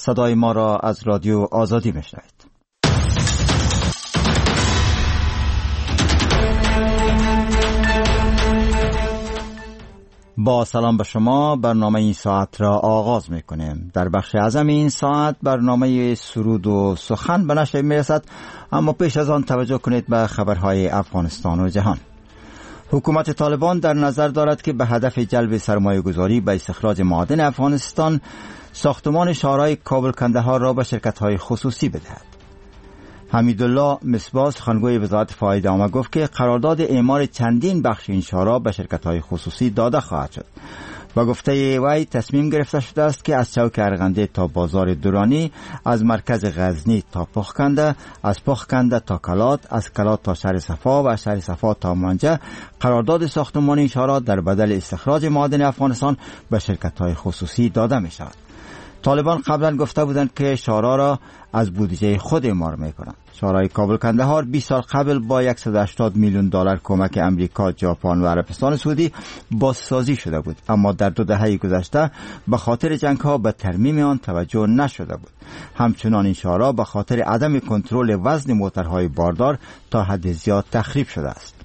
صدای ما را از رادیو آزادی میشنوید. با سلام به شما، برنامه این ساعت را آغاز میکنیم. در بخش اعظم این ساعت برنامه سرود و سخن به نشر میرسد، اما پیش از آن توجه کنید به خبرهای افغانستان و جهان. حکومت طالبان در نظر دارد که به هدف جلب سرمایه گذاری به استخراج معادن افغانستان ساختمان شهرهای کابل کندهار را به شرکت‌های خصوصی بدهد. حمیدالله مصباح سخنگوی وزارت فایده عامه گفت که قرارداد اعمار چندین بخش این شهرها به شرکت‌های خصوصی داده خواهد شد. با گفته وی تصمیم گرفته شده است که از چوک ارغنده تا بازار درانی، از مرکز غزنی تا پخکنده، از پخکنده تا کلات، از کلات تا شهر صفا و از شهر صفا تا مانجه قرارداد ساختمان این شهرها در بدل استخراج معادن افغانستان به شرکت‌های خصوصی داده می شود. طالبان قبلا گفته بودند که شهرها را از بودجه خود اعمار میکنند. شهرهای کابل کندهار 20 سال قبل با 180 میلیون دلار کمک امریکا، ژاپن و عربستان سعودی بازسازی شده بود، اما در 2 دهه گذشته به خاطر جنگ‌ها به ترمیم آن توجه نشده بود. همچنان این شهرها به خاطر عدم کنترل وزن موترهای باردار تا حد زیاد تخریب شده است.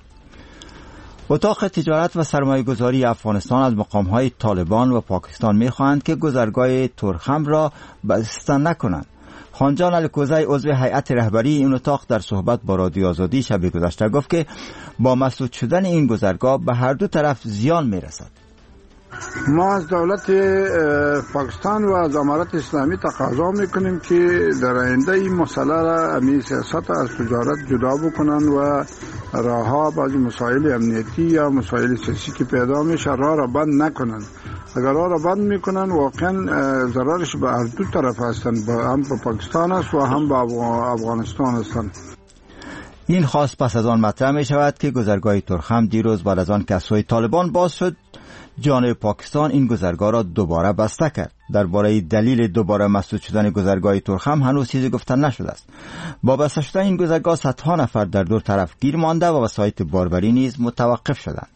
اتاق تجارت و سرمایه‌گذاری افغانستان از مقام‌های طالبان و پاکستان می‌خواهند که گذرگاه ترخم را بسته نکنند. خانجان الکوزی عضو هیئت رهبری این اتاق در صحبت با رادیو آزادی شب گذشته گفت که با مسدود شدن این گذرگاه به هر دو طرف زیان می‌رسد. ما از دولت پاکستان و از امارت اسلامی تقاضا میکنیم که در آینده این مسئله را، امی سیاست از تجارت جدا بکنن و راهها بعضی مسائل امنیتی یا مسائل سیاسی که پیدا میشه را بند نکنن. اگر را بند میکنن واقعا ضررش به هر دو طرف هستند، هم به پاکستان است و هم به افغانستان هستند. این خواست پس از آن مطرح می شود که گذرگاه ترخم دیروز بعد از آن که از سوی طالبان باز شد، جانب پاکستان این گذرگاه را دوباره بسته کرد. درباره دلیل دوباره مسدود شدن گذرگاه ترخم هنوز چیزی گفته نشده است. با بسته شدن این گذرگاه صدها نفر در دو طرف گیر مانده و وسایط باربری نیز متوقف شدند.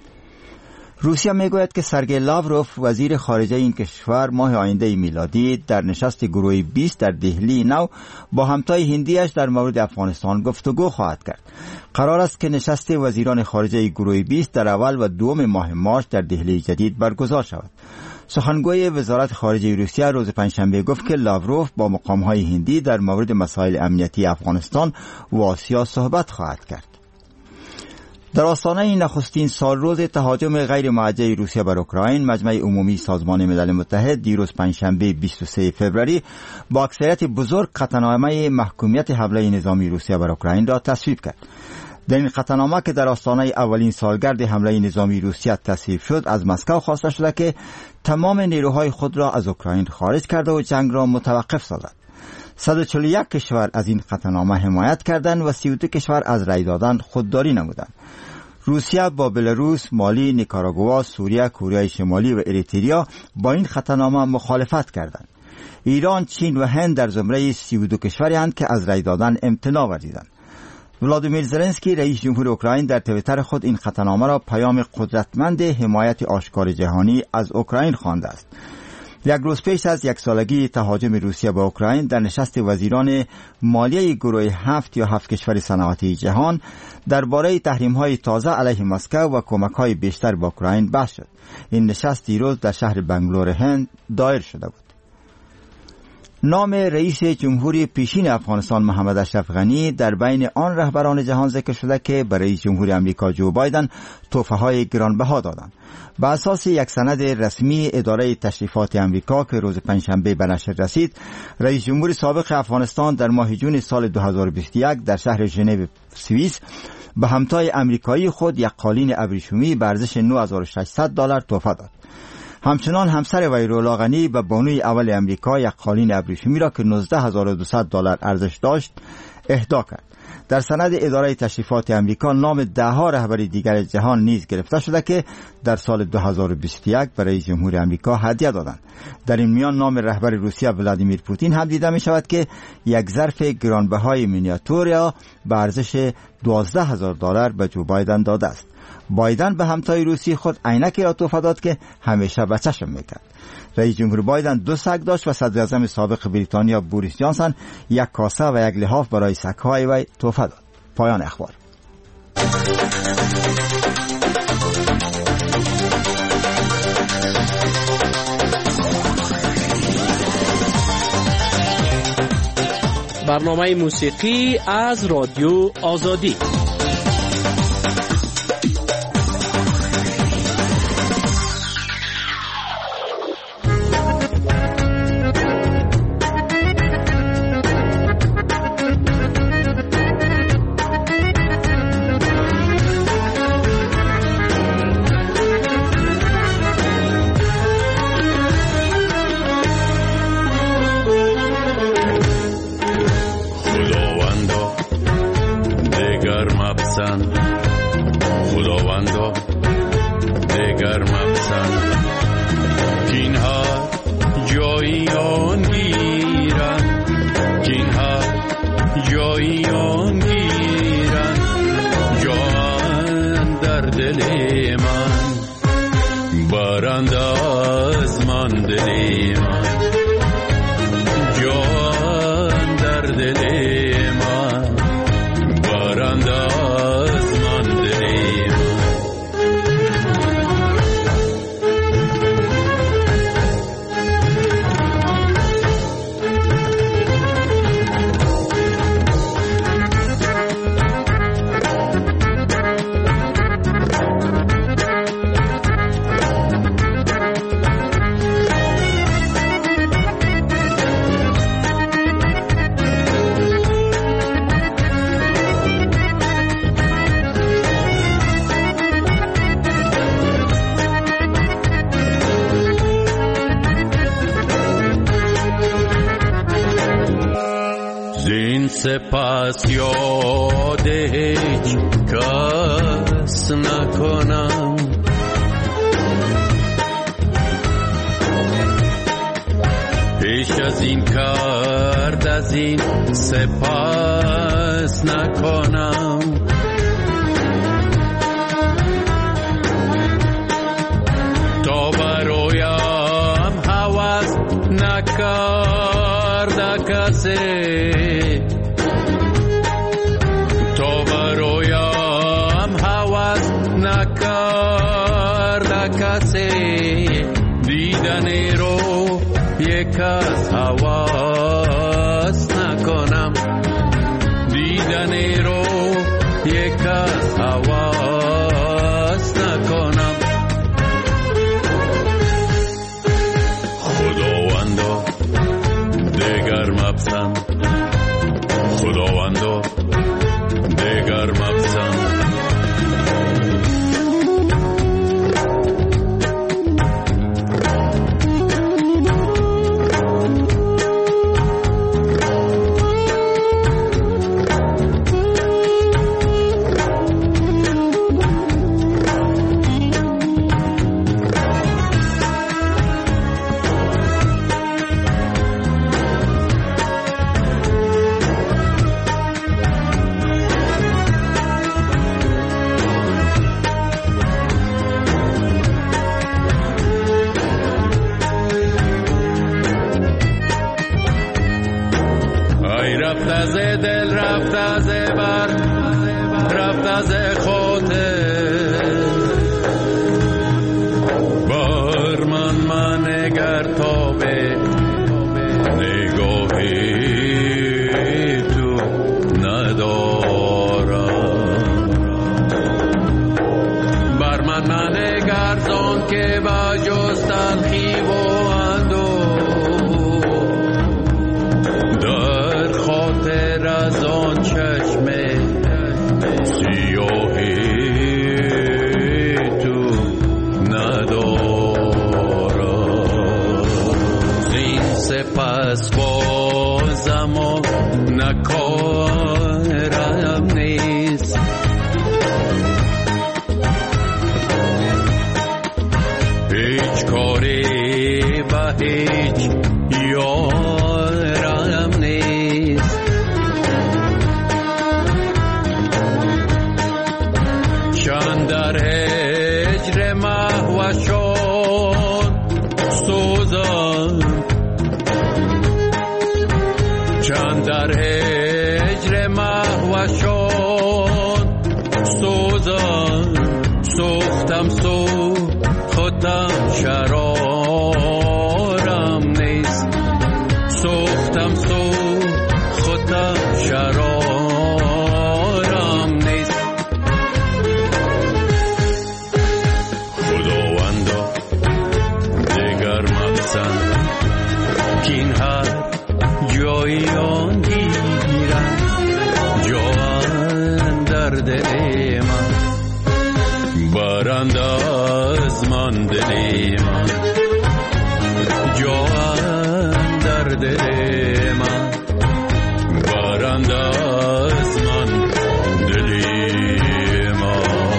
روسیه میگوید که سرگئی لاوروف وزیر خارجه این کشور ماه آینده میلادی در نشست گروه 20 در دهلی نو با همتای هندیش در مورد افغانستان گفتگو خواهد کرد. قرار است که نشست وزیران خارجه گروه 20 در اول و دوم ماه مارس در دهلی جدید برگزار شود. سخنگوی وزارت خارجه روسیه روز پنجشنبه گفت که لاوروف با مقام‌های هندی در مورد مسائل امنیتی افغانستان و آسیا صحبت خواهد کرد. در آستانه نخستین سالروز تهاجم غیر موجه روسیه بر اوکراین، مجمع عمومی سازمان ملل متحد دیروز پنجشنبه 23 فوریه با اکثریت بزرگ قطعنامه محکومیت حمله نظامی روسیه بر اوکراین را تصویب کرد. در این قطعنامه که در آستانه اولین سالگرد حمله نظامی روسیه تصویب شد، از مسکو خواسته شده که تمام نیروهای خود را از اوکراین خارج کرده و جنگ را متوقف سازد. 141 کشور از این قطعنامه حمایت کردند و 32 کشور از رأی دادن خودداری نمودند. روسیه با بلاروس، مالی، نیکاراگوآ، سوریه، کره شمالی و اریتریا با این قطعنامه مخالفت کردند. ایران، چین و هند در زمره 32 کشوری هستند که از رأی دادن امتناع ورزیدند. ولادیمیر زلنسکی رئیس جمهور اوکراین در توییتر خود این قطعنامه را پیام قدرتمند حمایت آشکار جهانی از اوکراین خوانده است. یک روز پیش از 1 سالگی تهاجم روسیه به اوکراین در نشست وزیران مالیه گروه 7 یا 7 کشور صنعتی جهان درباره تحریم‌های تازه علیه مسکو و کمک‌های بیشتر به اوکراین بحث شد. این نشست دیروز در شهر بنگلور هند دایر شده بود. نام رئیس جمهوری پیشین افغانستان محمد اشرف غنی در بین آن رهبران جهان ذکر شده که برای رئیس جمهوری امریکا جو بایدن تحفه‌های گرانبها دادند. بر اساس یک سند رسمی اداره تشریفات امریکا که روز پنجشنبه به نشر رسید، رئیس جمهور سابق افغانستان در ماه جون سال 2021 در شهر ژنو سوئیس به همتای امریکایی خود یک قالین ابریشمی به ارزش $9600 تحفه داد. همچنان همسر وی رولا غنی به بانوی اول امریکا یک قالین ابریشمی را که $19200 ارزش داشت اهدا کرد. در سند اداره تشریفات امریکا نام 10 رهبر دیگر جهان نیز گرفته شده که در سال 2021 برای جمهوری امریکا هدیه دادند. در این میان نام رهبر روسیه ولادیمیر پوتین هم دیده می شود که یک ظرف گرانبهای مینیاتور به ارزش $12,000 به جو بایدن داده است. بایدن به همتای روسی خود عینکی را تحفه داد که همیشه به چشم میکرد. رئیس جمهور بایدن 2 سگ داشت و صدر اعظم سابق بریتانیا بوریس جانسن 1 کاسه و 1 لحاف برای سگ‌های وی تحفه داد. پایان اخبار. برنامه موسیقی از رادیو آزادی. خداوندا دگر مپسند کینها جایی آن گیرن، کینها جایی آن گیرن، جان در دل من برند از من دل من، جان در دل من برند از من دل من. سپس یاد هیچ کس نکنم، پیش از این کرد از این سپس نکنم، تا برایم هوس نکرد کسی، تا برایم هوس نکرد کسی، دیدن رو یک از هوس نکنم، دیدن رو یک از هوس نکنم. خداوندا دگر مپسند، خداوندا دگر مپسند، رفت از دل، رفت از بر، رفت از خاطر، بر من نگر تا به نگاهی تو ندارم، بر من نگر زان که با جز تلخی و از آن چشم سیاهی تو ندارم، زین سپس بازم و نکارم نیست، هیچ کاری به هیچ یارم نیست، چند در هجر محوشان سوزان سوختم خودم شرارم نیست سوختم خودم شرارم نیست خداوندا دیگر مقصد که این هر جایی آن گیرم جان در دل من برند از من دل من جان در دل من برند از من دل من.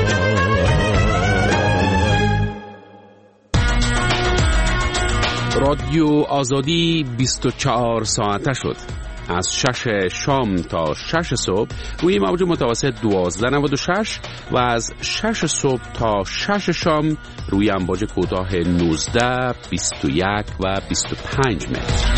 رادیو آزادی 24 ساعته شد. از 6 شام تا 6 صبح روی موج متوسط 1296 و از 6 صبح تا 6 شام روی امواج کوتاه 19 21 و 25 متر.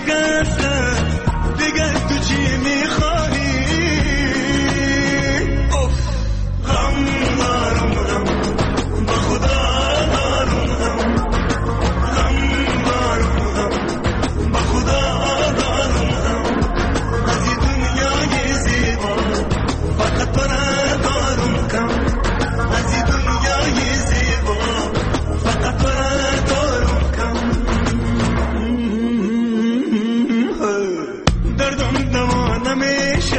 شکسته دیگه تو چی میخوایی غم دارم غم با خدا دارم غم دارم غم با خدا دارم غم از این دنیای زیبا فقط برای دارم کم از این دنیای زیبا فقط برای دارم کم دردم دوا نمیشه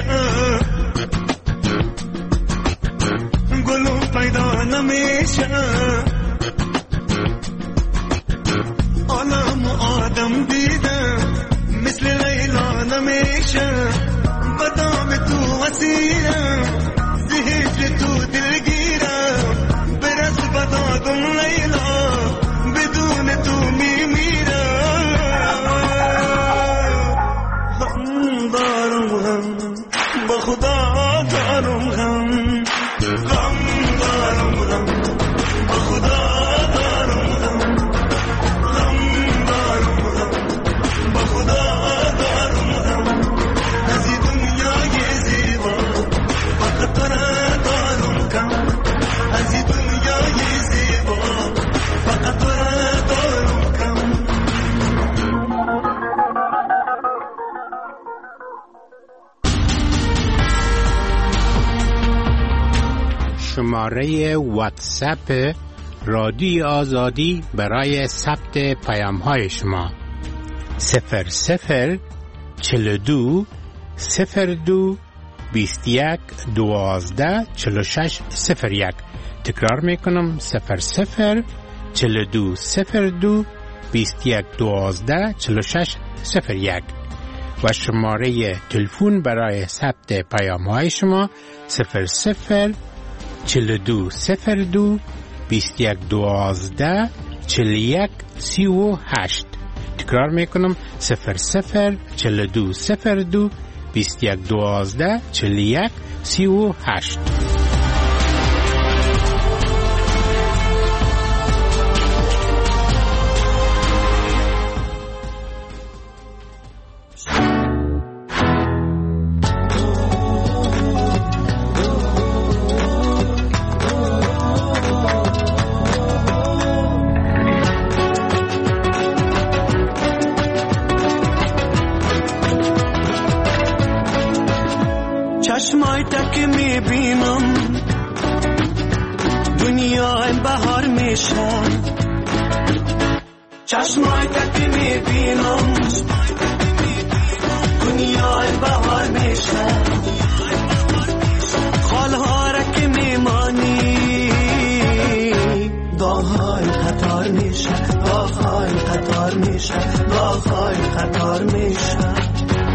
گلو پیدا نمیشه عالم آدم دیدم مثل لیلا نمیشه بدام تو وسیرم زهجر تو دلگیرم برس بدادم لیلا بدون تو میمیرم غم دارم غم با خدا دارم غم غم دارم غم با خدا دارم غم غم دارم غم با خدا دارم غم از این دنیای زیبا فقط برای دارم کم از این دنیای زیبا فقط برای دارم کم شماره واتساپ رادیو آزادی برای ثبت پیام‌های شما 00 42 02 21 12 46 01. تکرار میکنم 00 42 02 21 12 46 01 و شماره تلفن برای ثبت پیام‌های شما 00 42 02 21 12 41 38. تکرار میکنم 00 42 02 21 12 41 38. چشمای تک میبینم دنیا این بهار میشه چشمای تک میبینم دنیا این بهار میشه خالها را که میمانی داغ‌های خطار میشه داغ‌های خطار میشه داغ‌های خطار میشه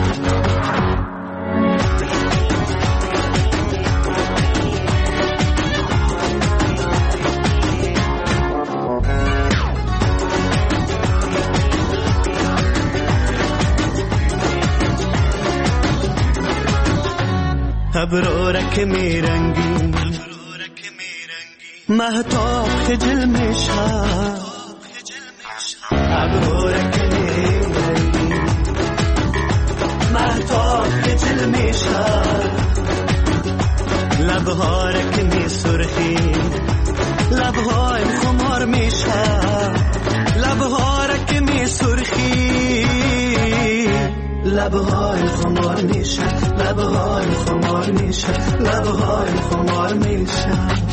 ابرارک میرنگی مهتاب خجل میشه ابرارک میرنگی مهتاب خجل میشه لبهارک می سرخی لبهای خمار میشه لبهارک می سرخی لبهای خمار میشه لبهای خمار میشه لبهای خمار میشه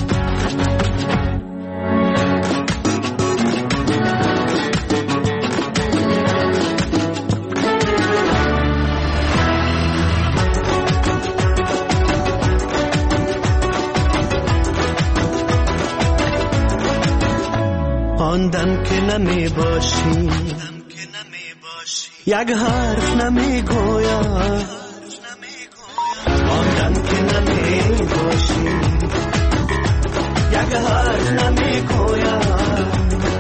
آن دم که نمی باشی یک حرف نمی گویم آن دم که نمی باشی یک حرف نمی گویم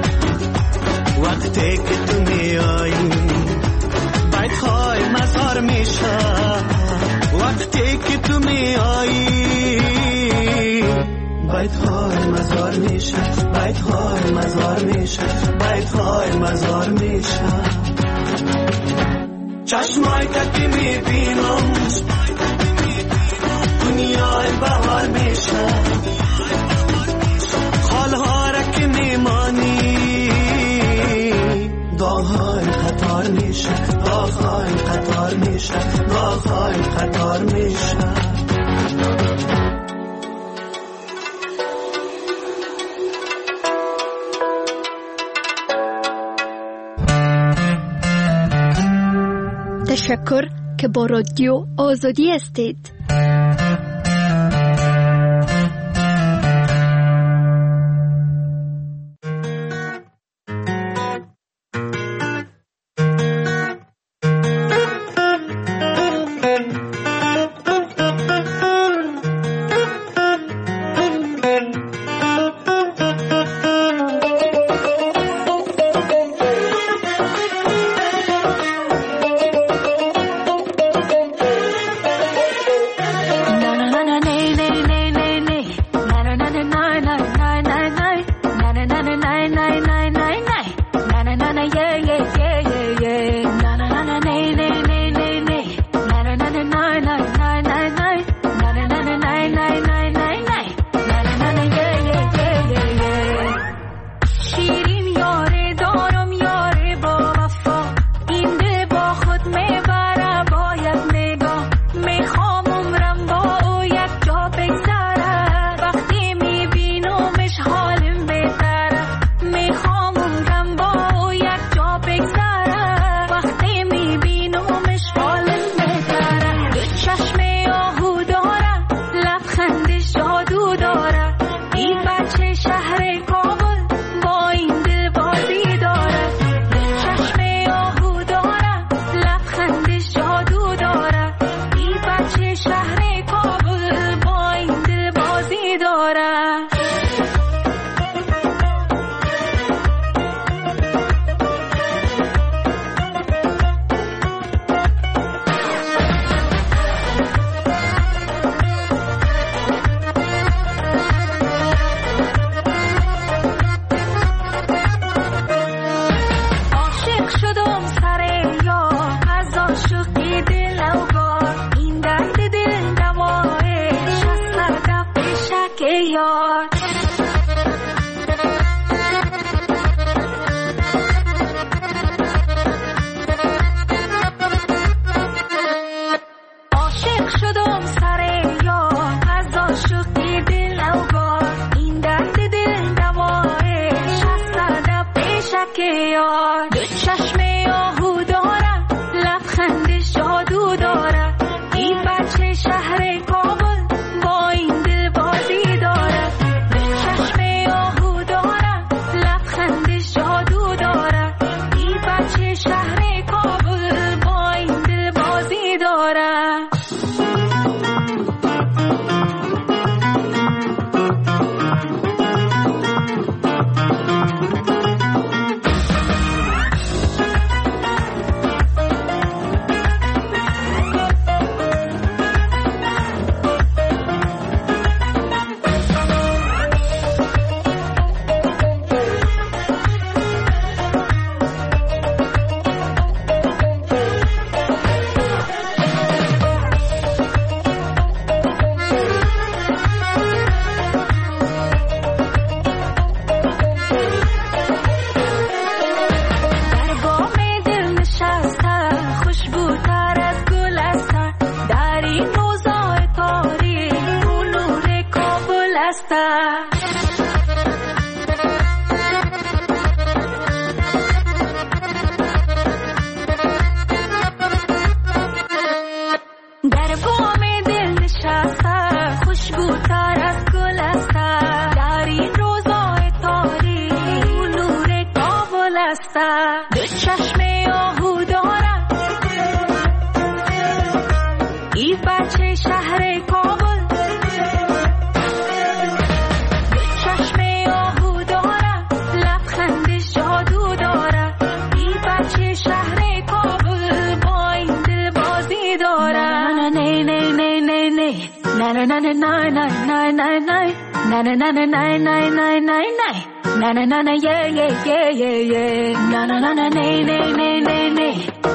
وقتی که تو می آیی باید خواهی مزار میشه وقتی که تو می آیی باید خواهی مزار میشه باید خواهی مزار میشه باید خواهی مزار میشه چشمای که میبینم دنیای بهار میشه حالها را که میمانی گاه‌های قطار میشه گاه‌های قطار میشه گاه‌های قطار میشه تشکر که با رادیو آزادی هستید.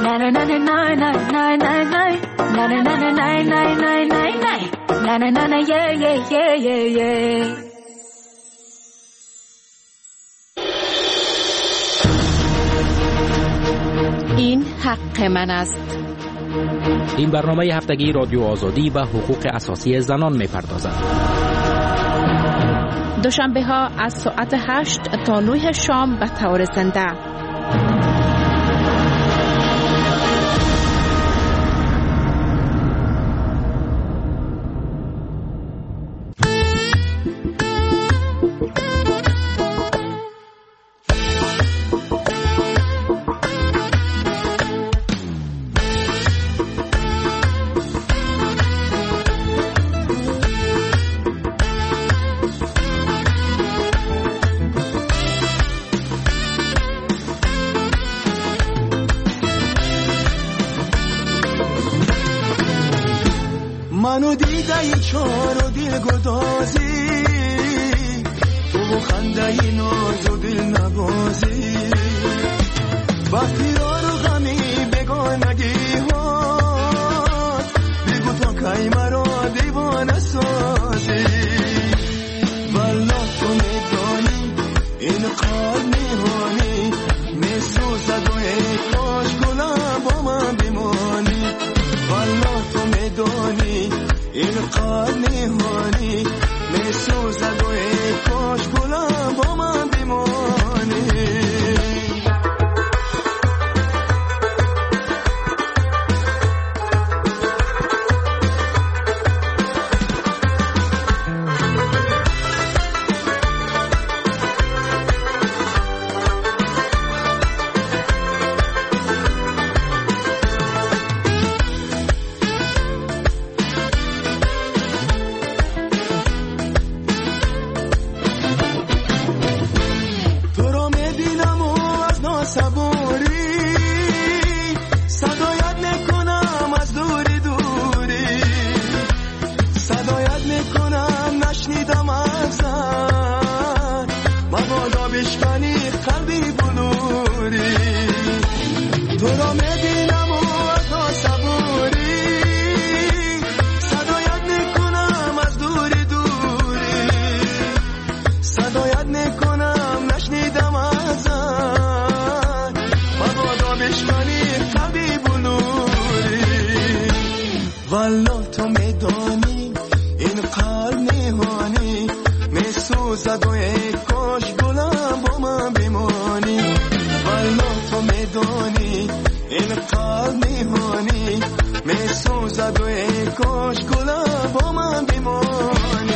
na na na na na na na na na na na na na na na na na yeah yeah yeah yeah yeah. این حق من است. این برنامه هفتگی رادیو آزادی و حقوق اساسی زنان می‌پردازد. دوشنبه ها از ساعت 8 تا 9 شام به طور زنده. منو دیده چار و دل گدازی تو خنده ناز و دل نبازی وقتی رو غمی بگانگی ها بگو تا کی مرا دیوانه سازی والا تو میدانی این قال میهانی میسوزد و ای کاش گلم با من بمانی والا تو میدانی این قال نهانی میسوزد و ای کاش گلم با من بمانی والا تو میدانی این قلب نهانی میسوزد و ای کاش گلم با من بمانی والا تو میدانی این قلب نهانی میسوزد و ای کاش گلم با من بمانی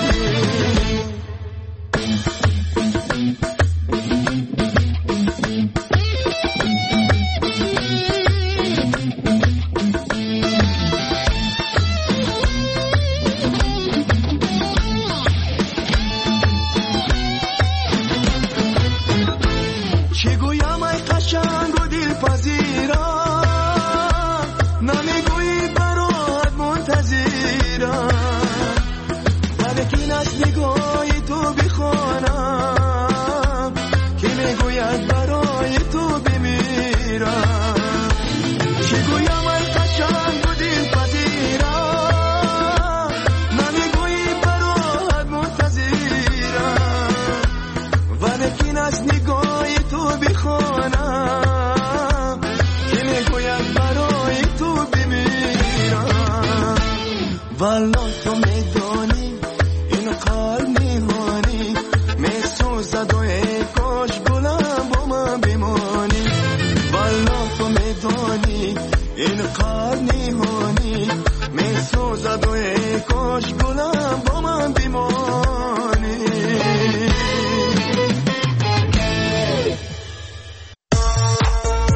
والا تو میدانی این قلب نهانی میسوزد و ای کاش گلم با من بمانی والا تو میدانی این قلب نهانی میسوزد و ای کاش گلم با من بمانی